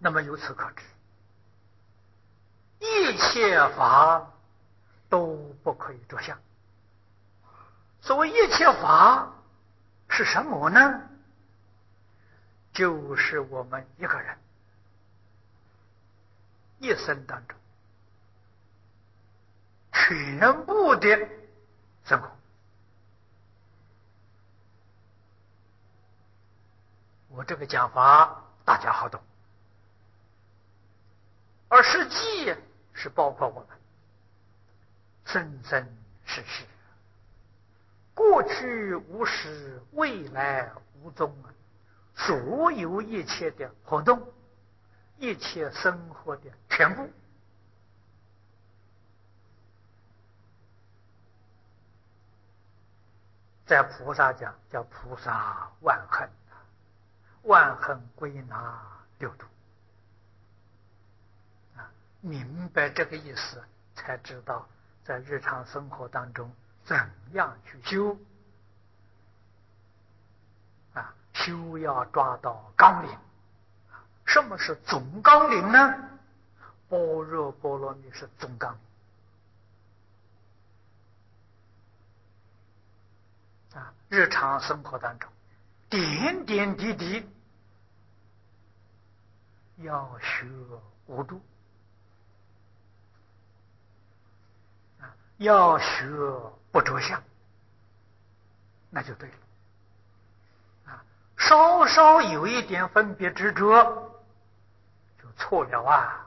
那么由此可知，一切法都不可以着相。所谓一切法是什么呢？就是我们一个人一生当中全部的生活。我这个讲法大家好懂，而实际是包括我们生生世世，过去无始，未来无终啊！所有一切的活动，一切生活的全部，在菩萨讲叫菩萨万恨，万恨归纳六度啊！明白这个意思，才知道在日常生活当中怎样去修啊！修要抓到纲领。什么是总纲领呢？般若波罗蜜是总纲领啊！日常生活当中点点滴滴要学无度啊，要学不着相，那就对了啊！稍稍有一点分别执着，就错了啊！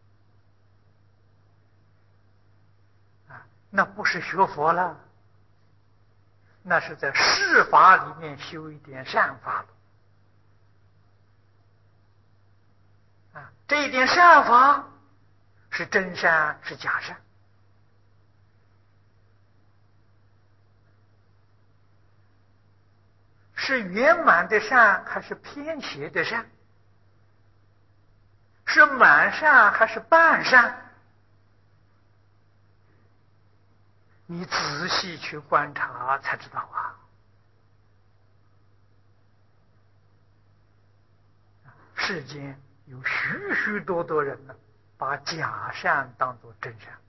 那不是学佛了，那是在世法里面修一点善法了啊！这一点善法是真善是假善？是圆满的善还是偏斜的善？是满善还是半善？你仔细去观察才知道啊！世间有许许多多人呢，把假善当作真善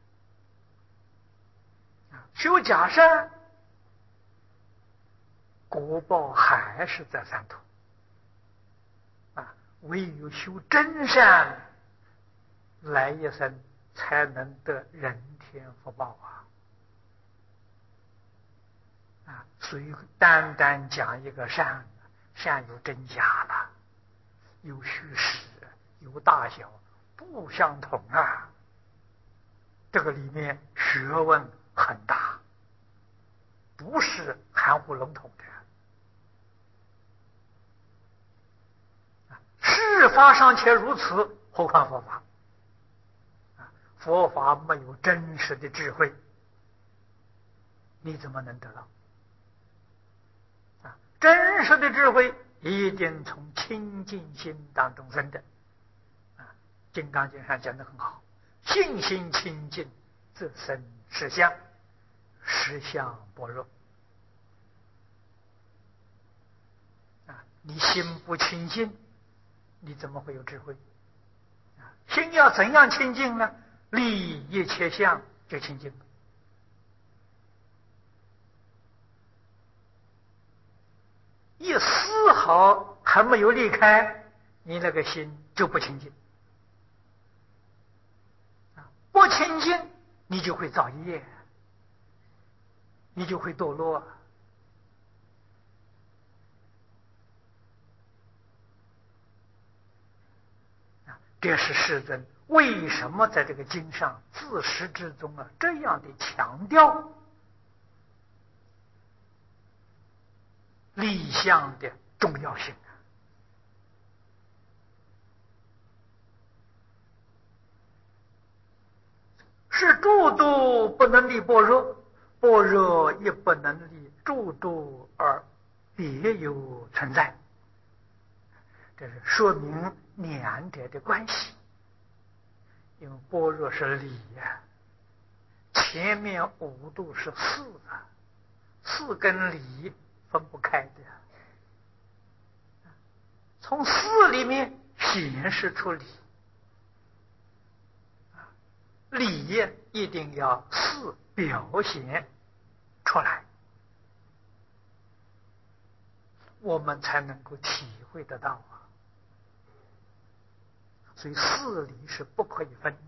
修假善，果报还是在三途啊！唯有修真善，来一生才能得人天福报啊！所以单单讲一个善，善有真假了，有虚实，有大小，不相同啊！这个里面学问很大，不是含糊笼统的。事发尚且如此，何况佛法？佛法没有真实的智慧，你怎么能得到？真实的智慧一定从清净心当中生的。金刚经上讲得很好，信心清净，自生实相，实相般若。你心不清净，你怎么会有智慧？心要怎样清净呢？离一切相就清净了。一丝毫还没有离开，你那个心就不清净。不清净，你就会造业，你就会堕落。这是世尊为什么在这个经上自始至终这样的强调立相的重要性是诸度不能立般若，般若也不能立诸度而别有存在。这是说明两者的关系。因为般若是理呀，前面五度是事啊，事跟理分不开的。从事里面显示出理，理一定要事表现出来，我们才能够体会得到啊。所以事理是不可以分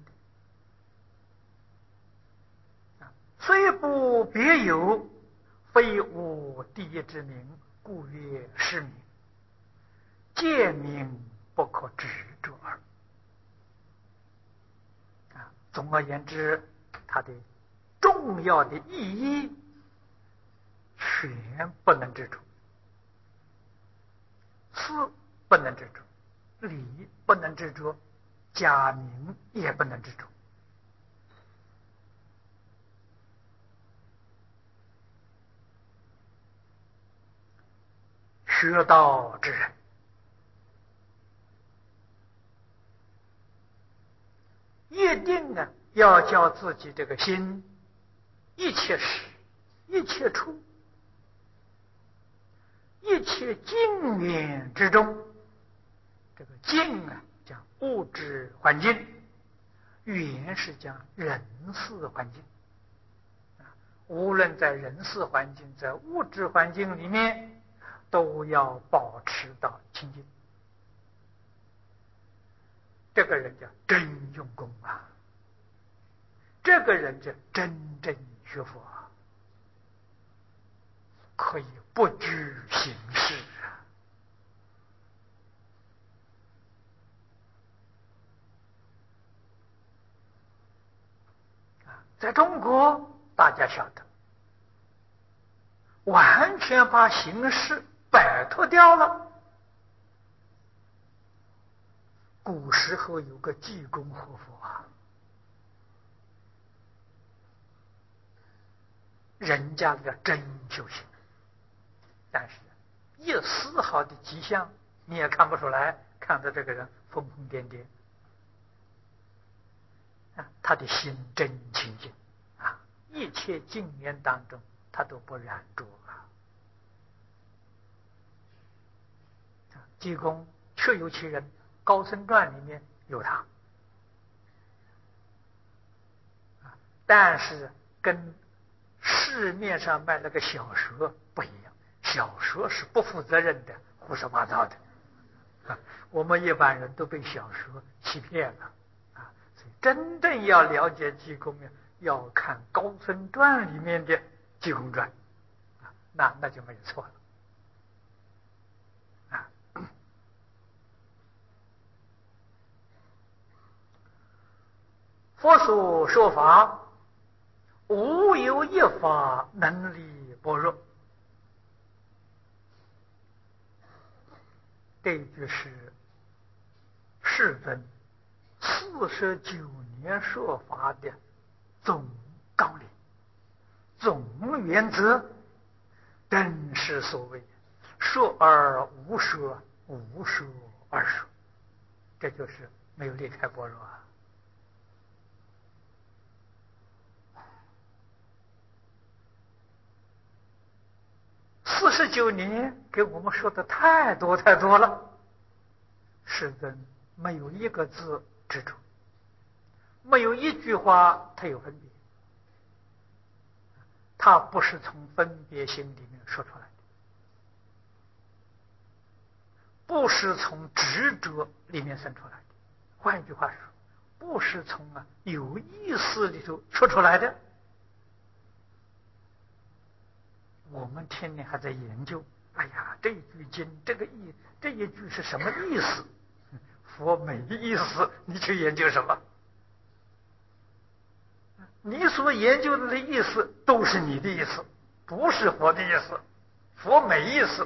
的。虽不别有，非吾第一之名，故曰是名。见名不可执着耳。总而言之，它的重要的意义全不能执着，事不能执着，理不能执着，假名也不能执着。学道之人，一定要叫自己这个心，一切时、一切处、一切境缘之中，这个境讲物质环境，缘是讲人事环境。无论在人事环境，在物质环境里面，都要保持到清净。这个人叫真用功啊，这个人叫真正学佛啊，可以不拘形式啊。在中国，大家晓得，完全把形式摆脱掉了。古时候有个济公活佛啊，人家叫真修行，但是一丝毫的迹象你也看不出来，看到这个人疯疯癫癫他的心真清净啊，一切境缘当中他都不染着济公确有其人，高僧传里面有他但是跟市面上卖那个小说不一样，小说是不负责任的，胡说八道的我们一般人都被小说欺骗了所以真正要了解济公要看《高僧传》里面的济公传那就没有错了佛所说法，无有一法能离般若。这一句是世尊49年说法的总纲领、总原则，正是所谓说而无说，无说而说，这就是没有离开般若49年给我们说的太多太多了，世尊没有一个字执着，没有一句话他有分别，他不是从分别心里面说出来的，不是从执着里面生出来的。换一句话说，不是从有意识里头说出来的。我们天天还在研究，哎呀，这一句经，这一句是什么意思？佛没意思，你去研究什么？你所研究的意思都是你的意思，不是佛的意思。佛没意思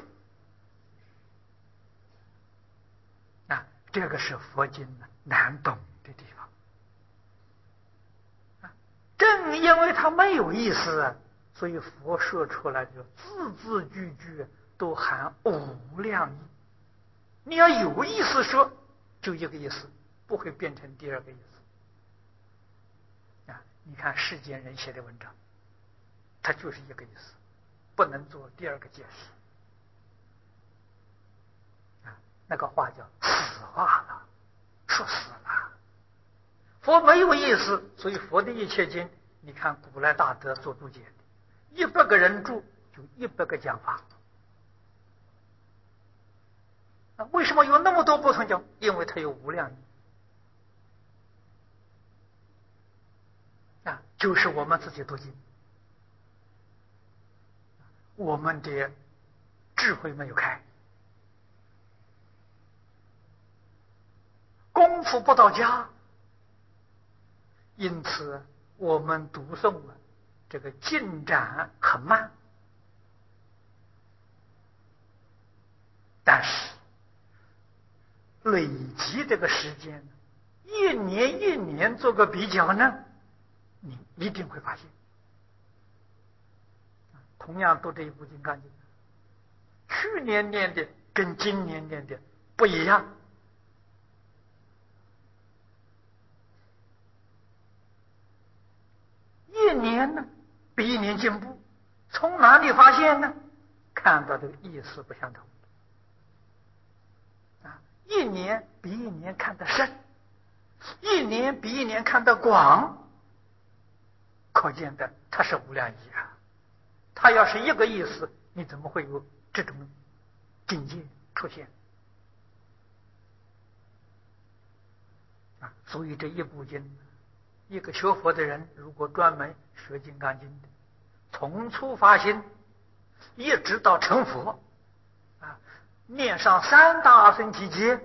这个是佛经难懂的地方正因为它没有意思所以佛说出来就字字句句都含无量义。你要有意思说，就一个意思，不会变成第二个意思你看世间人写的文章，它就是一个意思，不能做第二个解释那个话叫死话了，说死了。佛没有意思，所以佛的一切经，你看古来大德做注解的，100个人注就100个讲法。为什么有那么多不同讲？因为它有无量义。就是我们自己读经，我们的智慧没有开，功夫不到家，因此我们读诵这个进展很慢。但是累积这个时间，一年一年做个比较呢，你一定会发现，同样读这一部《金刚经》，去年念的跟今年念的不一样。一年呢比一年进步，从哪里发现呢？看到这个意思不相同。一年比一年看得深，一年比一年看得广。可见的它是无量义啊！它要是一个意思，你怎么会有这种境界出现？所以这一部经，一个学佛的人如果专门学《金刚经》的，从初发心一直到成佛，念上3大阿僧祇劫，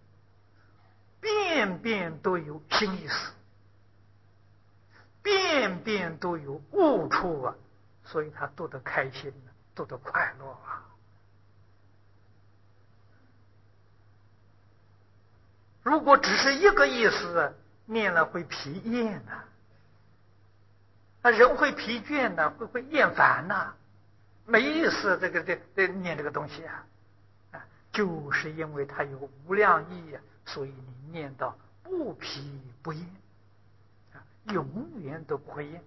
遍遍都有新意思，遍遍都有悟处啊，所以他读得开心，读得快乐啊。如果只是一个意思，念了会疲厌人会疲倦会厌烦没意思。这念这个东西就是因为它有无量义所以你念到不疲不厌永远都不会厌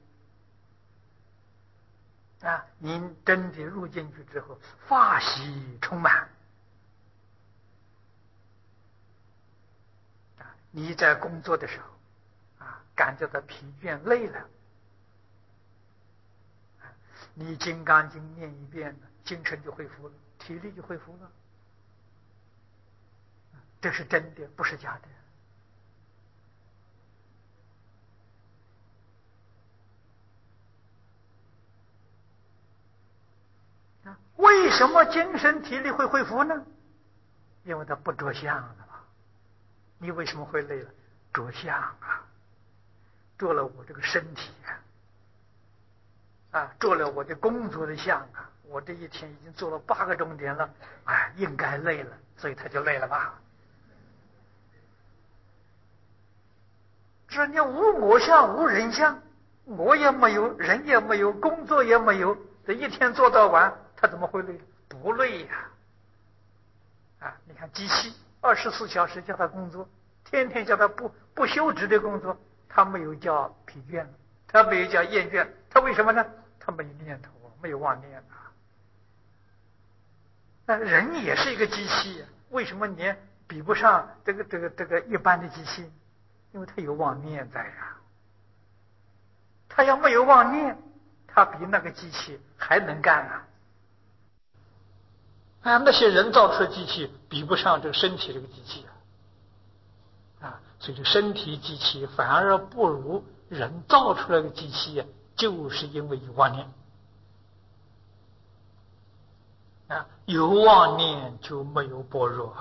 您真的入进去之后，法喜充满你在工作的时候感觉到疲倦累了，你《金刚经》念一遍，精神就恢复了，体力就恢复了。这是真的，不是假的。为什么精神体力会恢复呢？因为它不着相了嘛。你为什么会累了？着相着了我这个身体着了我的工作的相我这一天已经做了8个钟点了，应该累了，所以他就累了吧。这你无我相无人相，我也没有，人也没有，工作也没有，这一天做到晚，他怎么会累？不累你看机器24小时叫他工作，天天叫他不休止的工作，他没有叫疲倦，他没有叫厌倦，他为什么呢？他没有念头，没有妄念人也是一个机器为什么你比不上这个一般的机器？因为他有妄念在他要没有妄念，他比那个机器还能干那些人造出的机器比不上这个身体这个机器所以这身体机器反而不如人造出来的机器就是因为有妄念有妄念就没有般若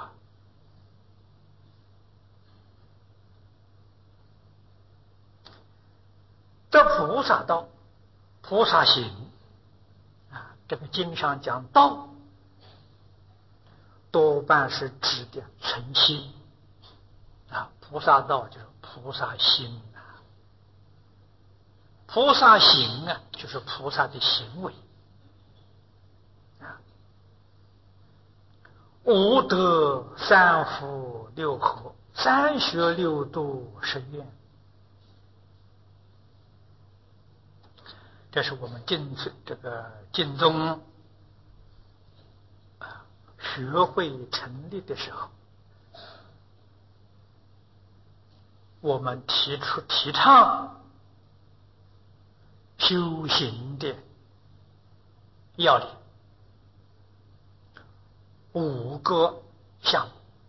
这菩萨道、菩萨行这个经上讲道，多半是指的诚心菩萨道就是菩萨心菩萨行就是菩萨的行为五德三福六合三学六度十愿，这是我们这个经宗学会成立的时候我们提倡修行的要领5个项目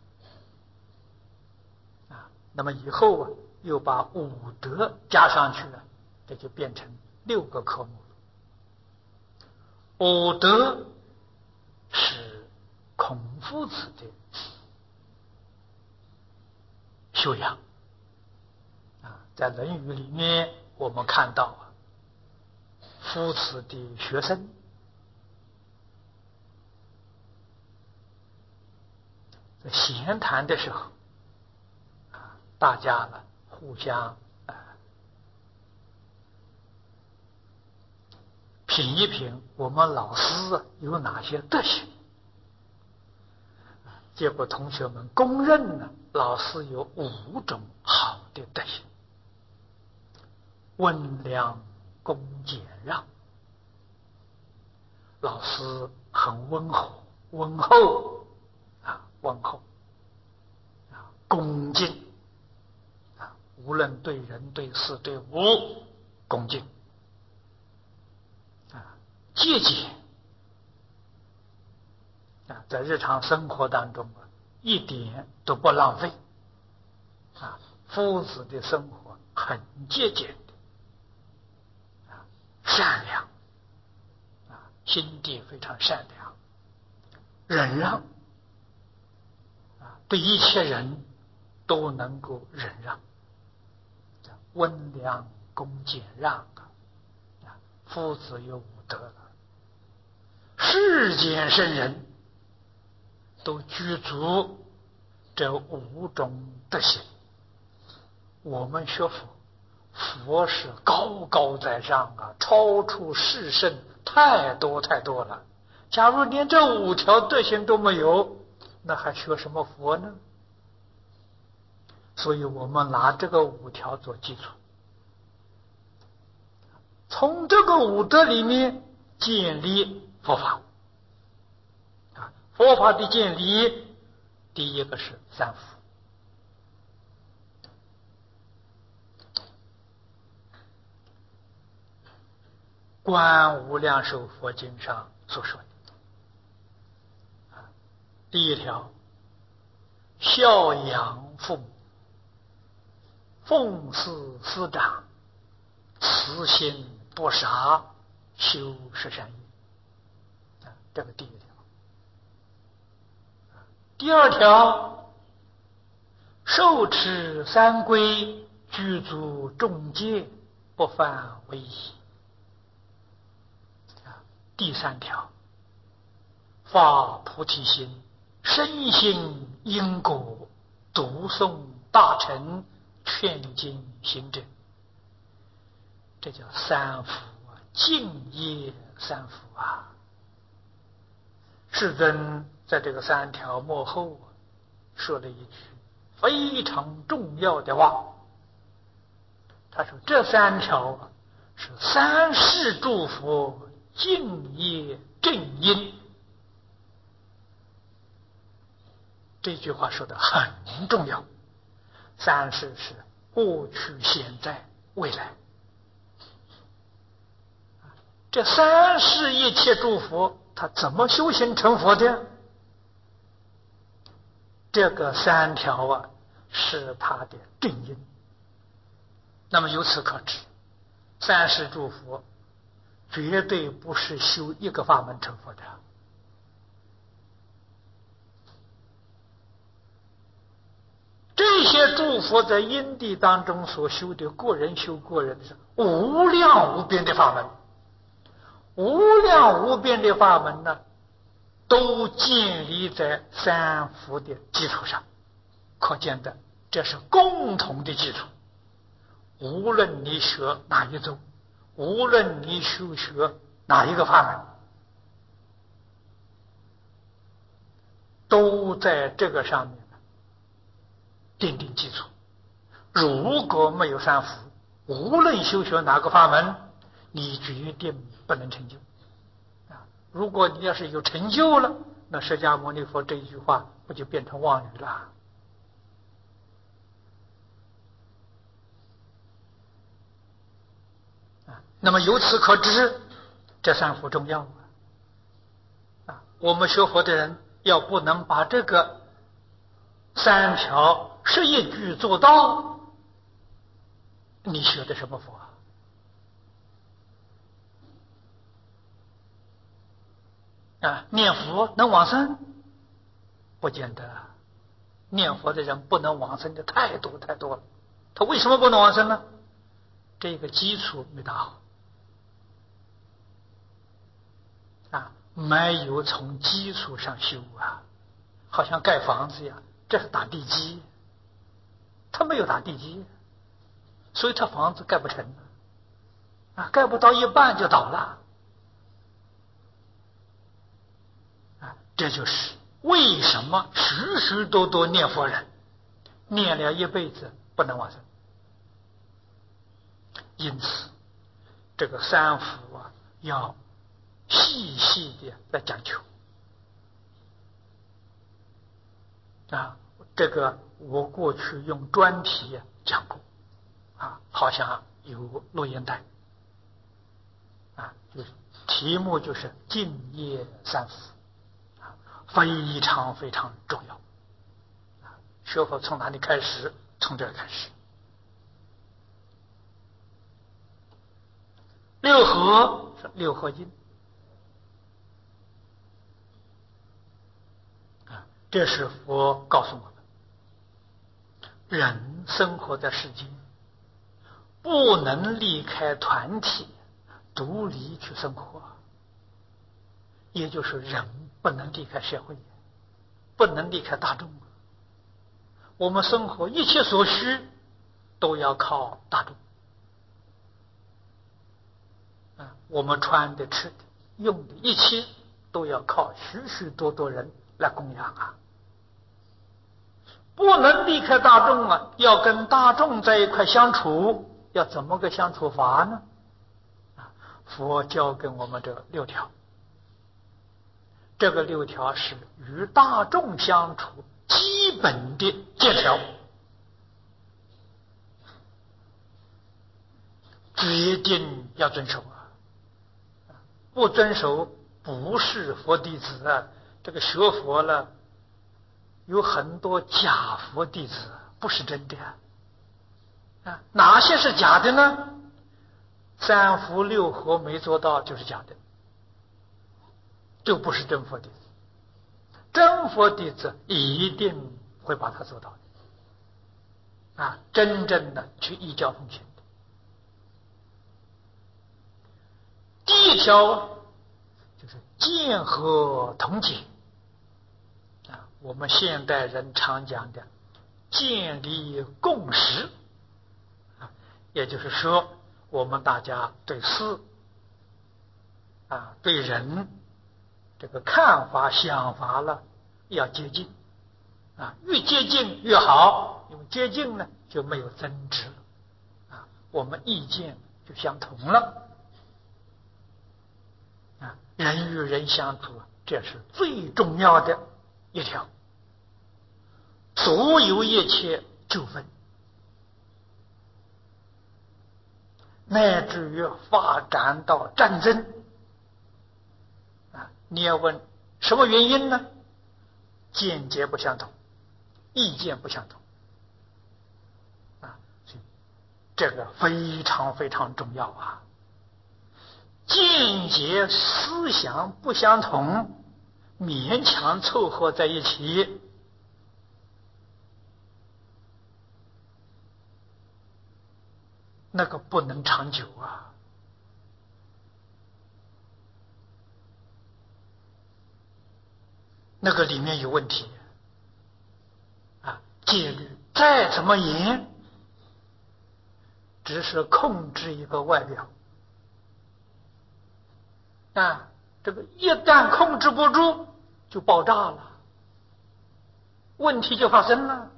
啊。那么以后啊，又把5德加上去了，这就变成6个科目了。5德是孔夫子的修养啊，在《论语》里面我们看到啊，夫子的学生在闲谈的时候啊，大家呢互相品一品我们老师有哪些德行。结果同学们公认呢，老师有5种好的德行：温良恭俭让。老师很温厚啊，恭敬啊，无论对人对事对物恭敬啊，节俭啊，在日常生活当中啊，一点都不浪费啊。夫子的生活很节俭的啊，善良啊，心地非常善良，忍让啊，对一切人都能够忍让，温良恭俭让啊，夫子有5德了。世间圣人都具足这5种德行。我们学佛，佛是高高在上啊，超出世圣太多了。假如连这5条德行都没有，那还学什么佛呢？所以我们拿这个5条做基础，从这个5德里面建立佛法啊。佛法的建立，第一个是3福。观无量寿佛经上所说的第1条，孝养父母，奉事师长，慈心不杀，修十善业这个第1条。第2条，受持3规，具足众戒，不犯违仪第3条，发菩提心，深信因果，读诵大乘，劝进行证。这叫3福啊，敬业3福啊。世尊在这个3条末后说了一句非常重要的话，他说这3条是3世诸佛敬业正因。这句话说的很重要。3世是过去、现在、未来，这3世一切诸佛他怎么修行成佛的？这个3条啊是他的正因。那么由此可知，3世诸佛绝对不是修一个法门成佛的。这些诸佛在因地当中所修的，个人修个人的，是无量无边的法门。无量无边的法门呢，都建立在3福的基础上，可见的这是共同的基础。无论你学哪一宗，无论你修学哪一个法门，都在这个上面奠定基础。如果没有3福，无论修学哪个法门，你决定不能成就如果你要是有成就了，那释迦牟尼佛这一句话不就变成妄语了？ 那么由此可知，这三福重要我们学佛的人要不能把这个3条11句做到，你学的什么佛念佛能往生？不见得。念佛的人不能往生的太多太多了。他为什么不能往生呢？这个基础没打好没有从基础上修好像盖房子一样，这是打地基，他没有打地基，所以他房子盖不成盖不到一半就倒了这就是为什么许许多多念佛人念了一辈子不能往生。因此这个三福要细细的来讲究这个我过去用专题讲过好像有录音带就是题目就是净业三福非常非常重要学佛从哪里开始？从这开始。六合是六合印这是佛告诉我们，人生活在世间不能离开团体独立去生活，也就是人不能离开社会，不能离开大众。我们生活一切所需都要靠大众我们穿的吃的用的一切都要靠许许多多人来供养不能离开大众要跟大众在一块相处，要怎么个相处法呢？佛教给我们这6条，这个6条是与大众相处基本的戒条，决定要遵守不遵守不是佛弟子这个学佛了有很多假佛弟子，不是真的哪些是假的呢？三福六合没做到就是假的，就不是真佛弟子。真佛弟子一定会把它做到的真正的去依教奉行的。第1条就是见和同解我们现代人常讲的建立共识也就是说我们大家对事对人这个看法想法了要接近越接近越好，因为接近呢就没有争执了我们意见就相同了人与人相处这是最重要的1条。所有一切纠纷乃至于发展到战争你要问什么原因呢？见解不相同，意见不相同所以这个非常非常重要见解思想不相同勉强凑合在一起那个不能长久那个里面有问题戒律再怎么严只是控制一个外表这个一旦控制不住就爆炸了，问题就发生了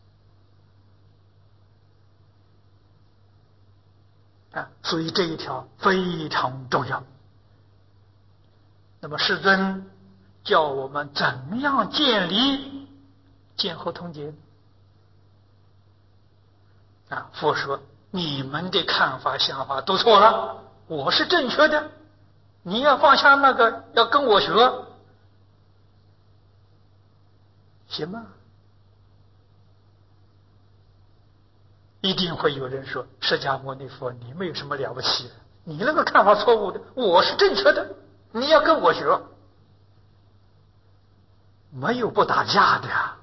所以这1条非常重要。那么世尊叫我们怎么样建立见和同解佛说你们的看法想法都错了我是正确的，你要放下那个，要跟我学，行吗？一定会有人说：释迦牟尼佛，你没有什么了不起，你那个看法错误的，我是正确的，你要跟我学。没有不打架的呀。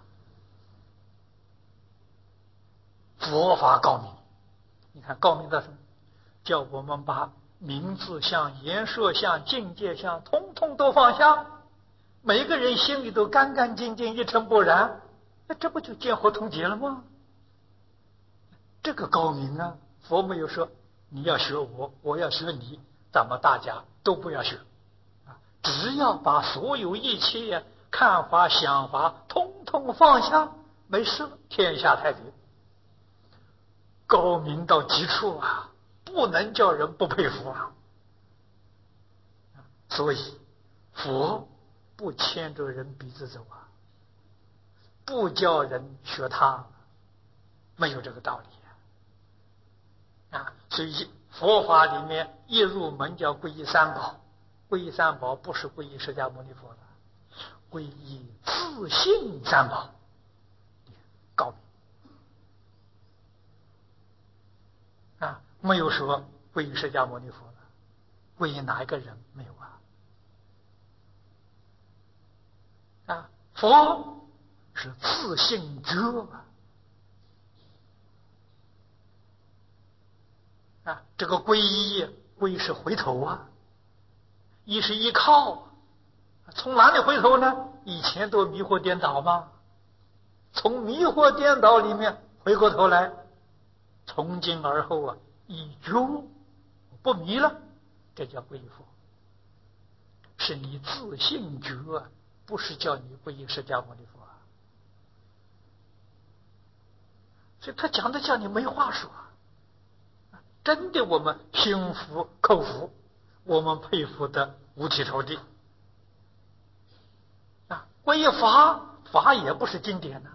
佛法高明，你看高明到什么？叫我们把名字相、颜色相、境界相统统都放下，每个人心里都干干净净、一尘不染，那这不就见惑同解了吗？这个高明啊！佛没有说你要学我，我要学你，咱们大家都不要学啊！只要把所有一切看法、想法统统放下，没事了，天下太平。高明到极处啊，不能叫人不佩服啊！所以佛不牵着人鼻子走啊，不叫人学他，没有这个道理。所以佛法里面一入门叫皈依三宝，皈依三宝不是皈依释迦牟尼佛了，皈依自性三宝，高明没有说皈依释迦牟尼佛了，皈依哪一个人没有佛是自性觉这个皈依，皈是回头依是依靠，从哪里回头呢？以前都迷惑颠倒吗？从迷惑颠倒里面回过头来，从今而后已觉不迷了，这叫皈依佛。是你自性觉，不是叫你皈依释迦牟尼佛所以他讲的叫你没话说真的我们心服口服，我们佩服的五体投地皈依法也不是经典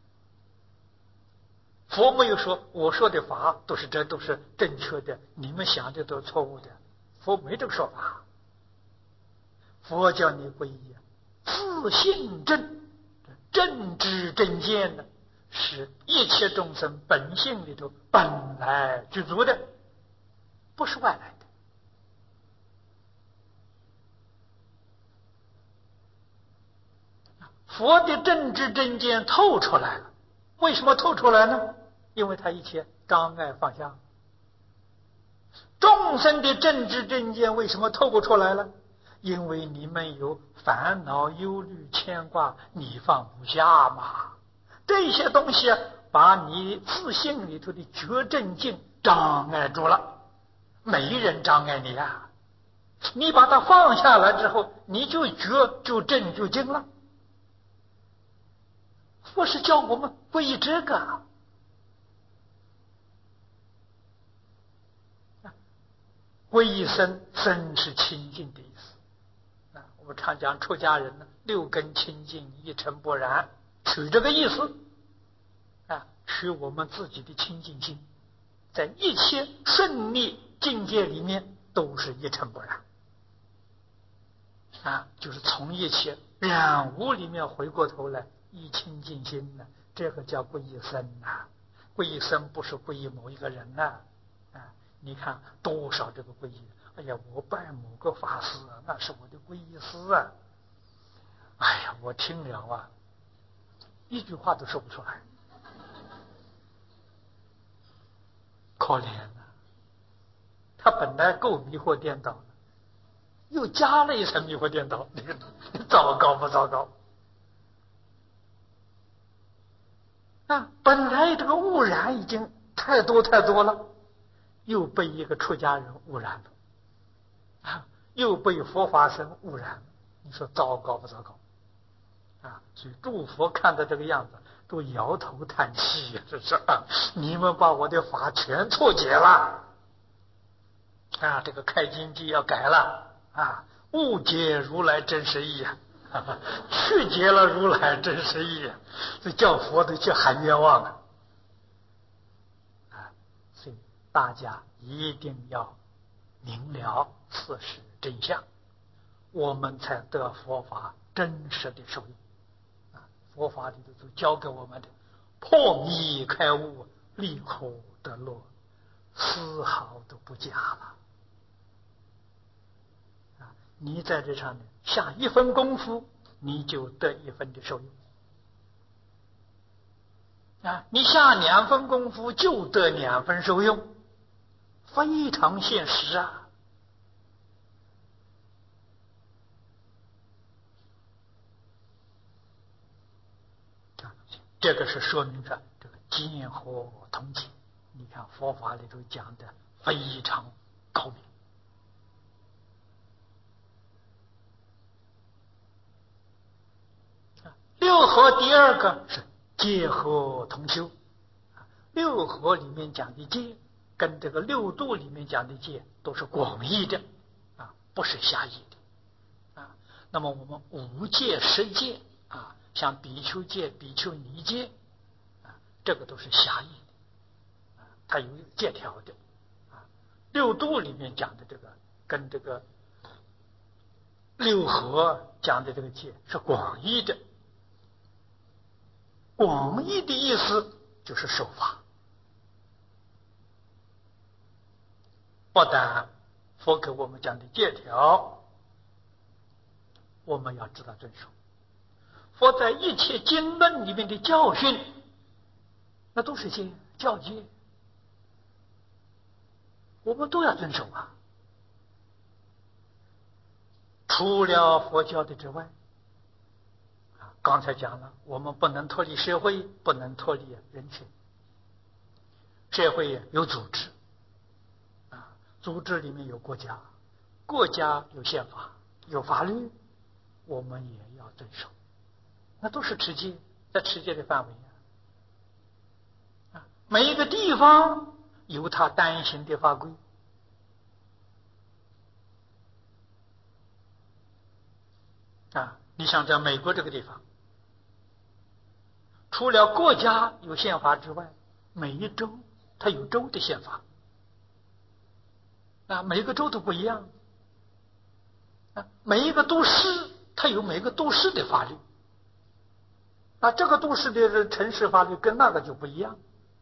佛没有说我说的法都是正确的，你们想的都是错误的，佛没这个说法。佛叫你皈依自性正知正见的，是一切众生本性里头本来具足的，不是外来的。佛的正知正见透出来了，为什么透出来呢？因为他一切障碍放下。众生的正知正见为什么透不出来了？因为你们有烦恼、忧虑、牵挂，你放不下嘛。这些东西把你自性里头的觉正境障碍住了，没人障碍你你把它放下来之后，你就觉就正就净了。佛是叫我们皈依这个皈依身是清净的意思我们常讲出家人六根清净，一尘不染，取这个意思取我们自己的清净心，在一切顺利境界里面都是一尘不染就是从一切染污里面回过头来一清净心这个叫皈依身皈依身不是皈依某一个人你看多少这个皈依，哎呀，我拜某个法师那是我的皈依师哎呀，我听了一句话都说不出来，可怜他本来够迷惑颠倒了，又加了一层迷惑颠倒，你糟糕不糟糕本来这个污染已经太多了，又被一个出家人污染了又被佛法僧污染了，你说糟糕不糟糕所以诸佛看到这个样子都摇头叹气是不是你们把我的法全错解了这个开经记要改了误解如来真实义曲解了如来真实义这叫佛的去喊冤枉所以大家一定要明了事实真相，我们才得佛法真实的受益。佛法里头就教给我们的破迷开悟，立苦得乐，丝毫都不假了。你在这上面下一分功夫，你就得一分的受用。你下2分功夫就得2分受用，非常现实啊！这个是说明着这个见和同解。你看佛法里头讲的非常高明。六合第二个是戒和同修。六合里面讲的戒跟这个六度里面讲的戒都是广义的不是狭义的那么我们五戒十戒像比丘戒、比丘尼戒这个都是狭义的它有戒条的六度里面讲的这个跟这个六合讲的这个戒是广义的。广义的意思就是守法，不但佛给我们讲的戒条我们要知道遵守，佛在一切经论里面的教训那都是戒教戒，我们都要遵守除了佛教的之外，刚才讲了，我们不能脱离社会，不能脱离人群。社会有组织组织里面有国家，国家有宪法有法律，我们也要遵守，那都是持戒，在持戒的范围每一个地方有它单行的法规你像在美国这个地方，除了国家有宪法之外，每一州它有州的宪法每一个州都不一样每一个都市它有每个都市的法律这个都市的城市法律跟那个就不一样。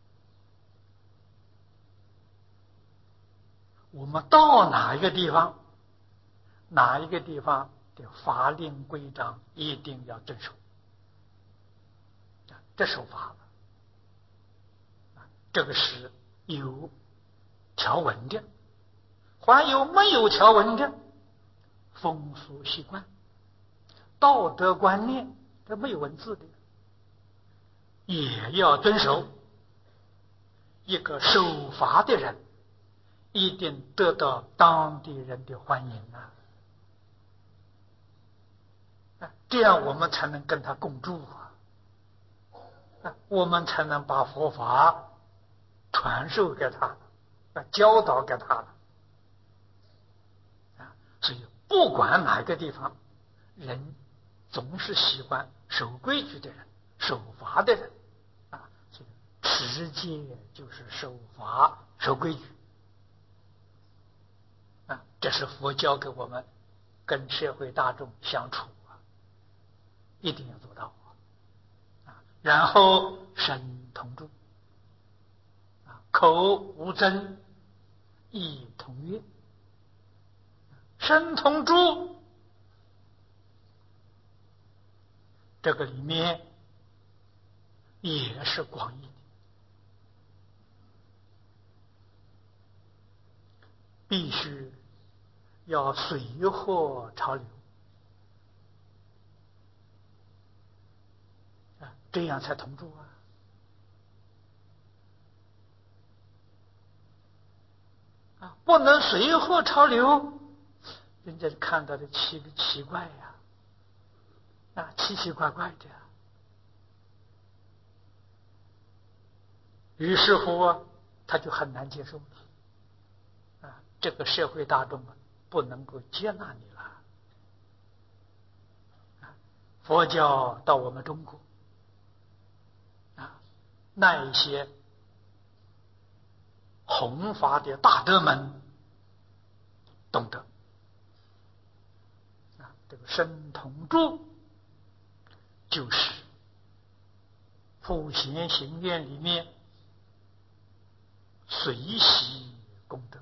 我们到哪一个地方，哪一个地方的法令规章一定要遵守，这守法这个是有条文的，还有没有条文的风俗习惯、道德观念，这没有文字的也要遵守。一个守法的人一定得到当地人的欢迎这样我们才能跟他共住我们才能把佛法传授给他教导给他所以不管哪个地方，人总是喜欢守规矩的人，守法的人所以持戒就是守法守规矩这是佛教给我们跟社会大众相处一定要做到然后身同住口无争，意同悦，身同住这个里面也是广义的，必须要随和潮流这样才同住不能随和潮流，人家看到的奇怪奇奇怪怪的于是乎他就很难接受这个社会大众不能够接纳你了佛教到我们中国那一些弘法的大德们懂得。这个神通柱就是普贤行愿里面随喜功德，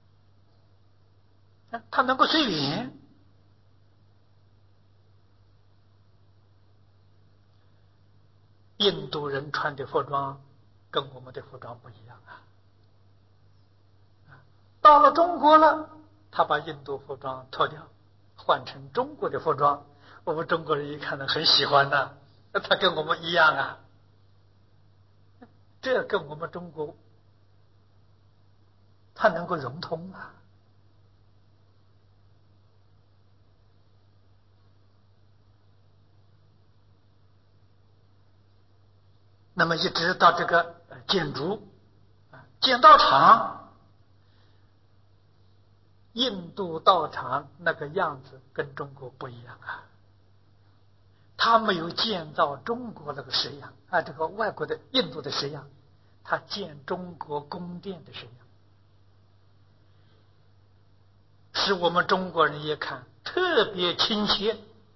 它能够随缘。印度人穿的服装跟我们的服装不一样啊，到了中国了，他把印度服装脱掉，换成中国的服装，我们中国人一看呢，很喜欢呐，他跟我们一样啊，这跟我们中国他能够融通啊。那么一直到这个建筑建道场，印度道场那个样子跟中国不一样啊，他没有建造中国那个式样啊，这个外国的印度的式样，他建中国宫殿的式样，使我们中国人一看特别亲切。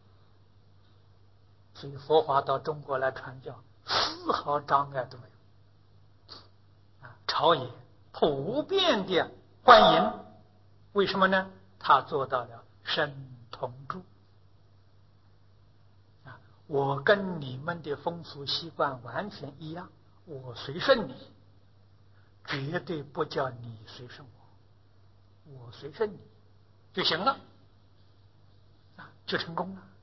所以佛法到中国来传教，丝毫障碍都没有朝野普遍的欢迎。为什么呢？他做到了神同住我跟你们的风俗习惯完全一样，我随顺你，绝对不叫你随顺我随顺你就行了就成功了。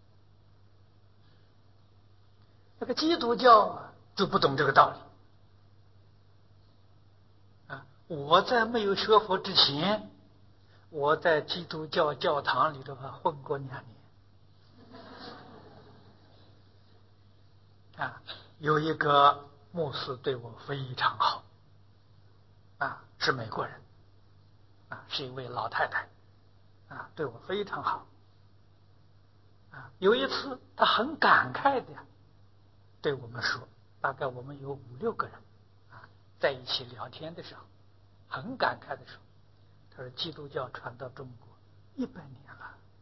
那个基督教就不懂这个道理我在没有学佛之前，我在基督教教堂里头混过2年有一个牧师对我非常好是美国人是一位老太太对我非常好有一次他很感慨的对我们说，大概我们有5、6个人在一起聊天的时候，很感慨的说，他说基督教传到中国100年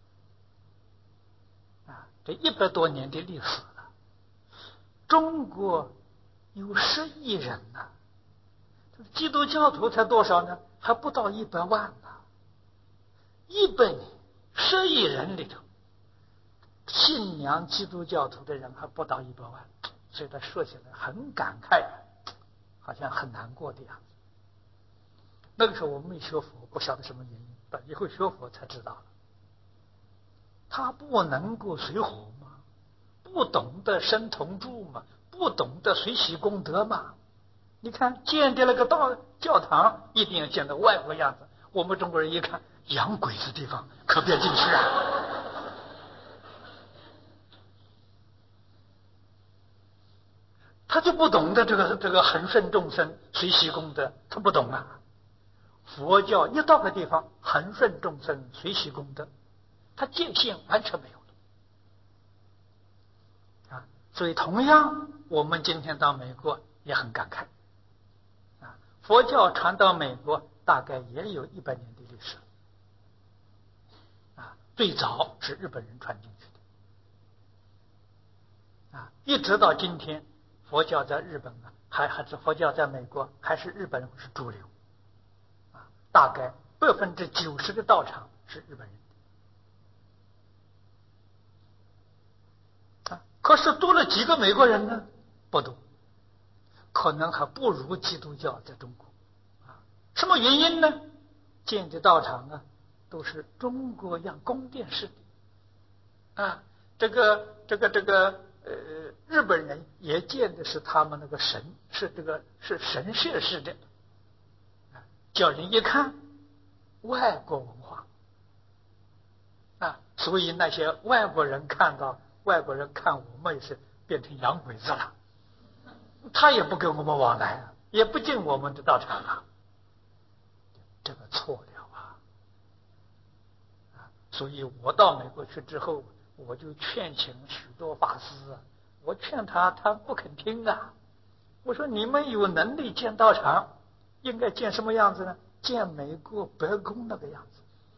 了这100多年的历史了，中国有10亿人呢基督教徒才多少呢？还不到100万呢100年10亿人里头，信仰基督教徒的人还不到100万，所以他说起来很感慨，好像很难过的样子。那个时候我们没学佛，不晓得什么原因，等以后学佛才知道了。他不能够随火吗？不懂得生同住吗？不懂得随喜功德吗？你看建的那个教堂一定要建到外国样子，我们中国人一看洋鬼子地方可别进去他就不懂得这个恒顺众生随喜功德，他不懂佛教一到个地方恒顺众生随喜功德，他界限完全没有了所以同样我们今天到美国也很感慨佛教传到美国大概也有100年的历史最早是日本人传进去的一直到今天佛教在日本还是佛教在美国还是日本是主流大概90%的道场是日本人可是多了几个美国人呢？不多，可能还不如基督教在中国什么原因呢？建的道场都是中国样宫殿式的日本人也建的是他们那个是神社式的叫人一看外国文化所以那些外国人看我们也是变成洋鬼子了，他也不跟我们往来也不进我们的道场这个错了所以我到美国去之后，我就劝请许多法师我劝他不肯听我说你们有能力建道场，应该建什么样子呢？建美国白宫那个样子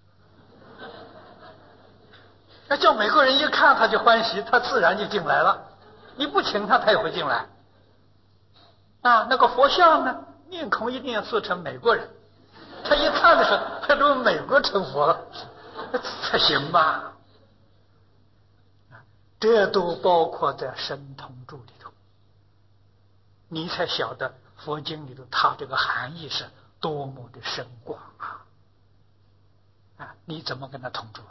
那叫美国人一看他就欢喜，他自然就进来了。你不请他，他也会进来。那个佛像呢，面孔一定要塑成美国人，他一看的时候，他都美国成佛了，才行吧？这都包括在神通注里头，你才晓得佛经里头它这个含义是多么的深广啊！你怎么跟他同住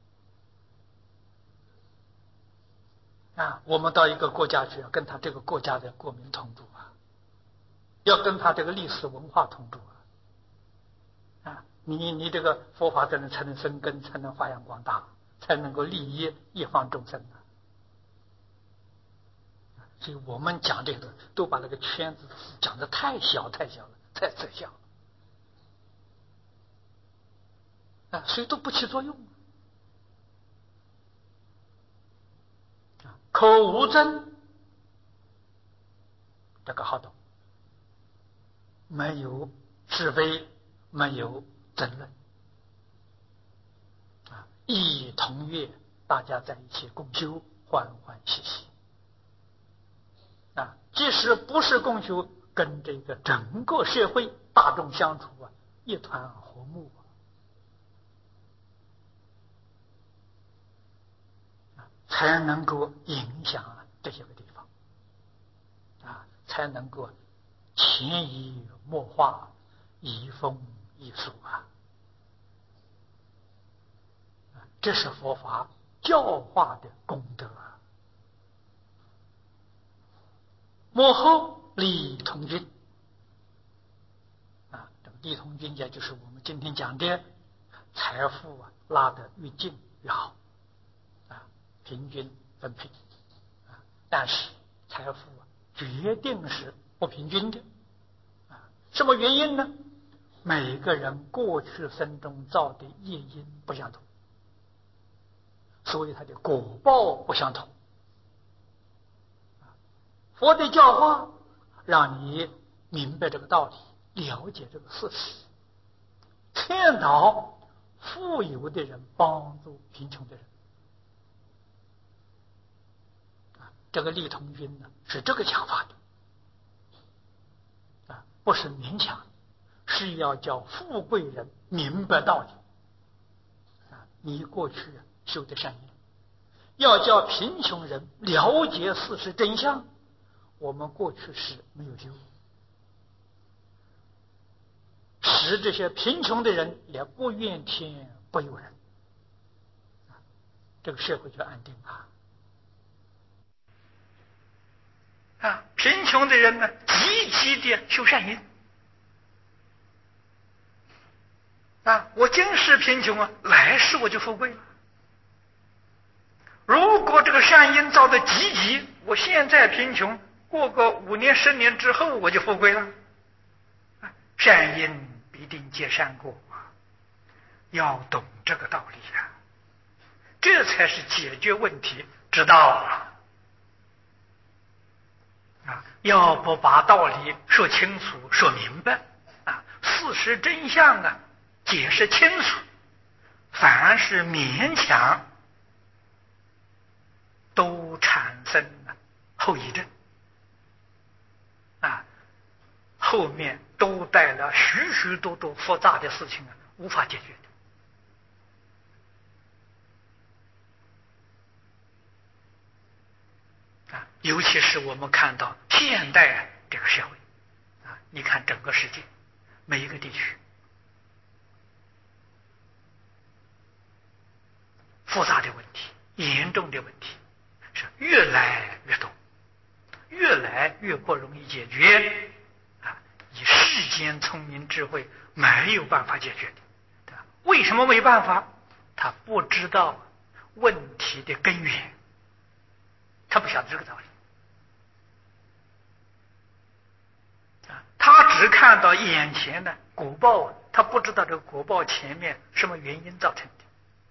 啊？我们到一个国家去，要跟他这个国家的国民同住啊，要跟他这个历史文化同住啊！你这个佛法才能生根，才能发扬光大，才能够利益一方众生啊！所以我们讲这个都把那个圈子讲得太小了，太窄小了所以都不起作用口无争，这个好懂，没有是非，没有争论一同乐，大家在一起共修，欢欢喜喜即使不是共修，跟这个整个社会大众相处一团和睦才能够影响这些个地方才能够潜移默化，移风易俗这是佛法教化的功德幕后利同均这个利同均也就是我们今天讲的财富拉得越近越好平均分配但是财富决定是不平均的什么原因呢？每个人过去生中造的业因不相同，所以他的果报不相同佛的教化让你明白这个道理，了解这个事实，劝导富有的人帮助贫穷的人这个利同均呢是这个讲法的不是勉强，是要叫富贵人明白道理你过去修的善业，要叫贫穷人了解事实真相，我们过去是没有修，使这些贫穷的人也不怨天不尤人这个社会就安定贫穷的人呢积极的修善因我今世贫穷来世我就富贵了。如果这个善因造的积极，我现在贫穷，过个5年10年之后我就富贵了。善因必定结善果要懂这个道理这才是解决问题之道要不把道理说清楚说明白事实真相解释清楚，凡是勉强都产生了后遗症后面都带了许许多多复杂的事情无法解决的尤其是我们看到现代这个社会你看整个世界每一个地区复杂的问题，严重的问题是越来越多，越来越不容易解决以世间聪明智慧没有办法解决的为什么没办法？他不知道问题的根源，他不晓得这个道理他只看到眼前的果报他不知道这个果报前面什么原因造成的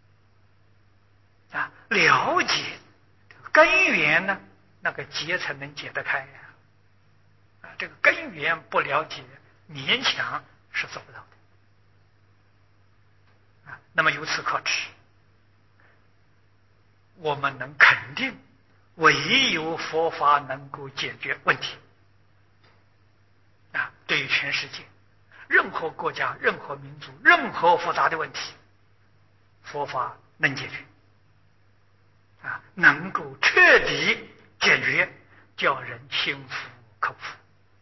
了解根源呢，那个结才能解得开这个根源不了解，勉强是做不到的那么由此可知，我们能肯定，唯有佛法能够解决问题。对于全世界任何国家、任何民族、任何复杂的问题，佛法能解决，能够彻底解决，叫人心服口服。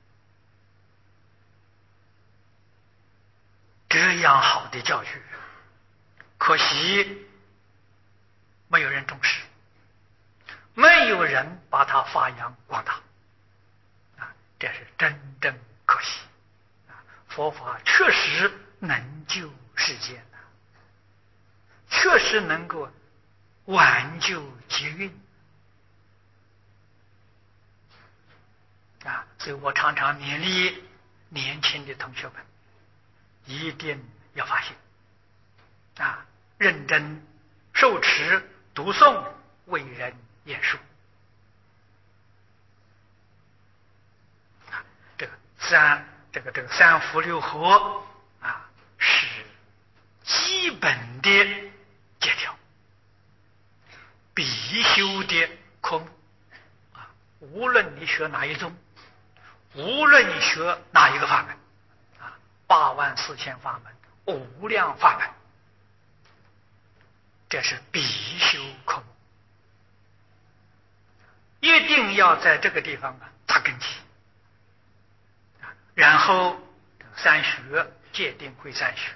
这样好的教育，可惜没有人重视，没有人把它发扬光大，这是真正可惜。佛法确实能救世界，确实能够挽救劫运所以我常常勉励年轻的同学们，一定要发心认真受持读诵，为人演说。这个三福六合是基本的戒条，必修的科目无论你学哪一宗，无论你学哪一个法门84000法门，无量法门，这是必修科目，一定要在这个地方扎根基。然后三学戒定慧三学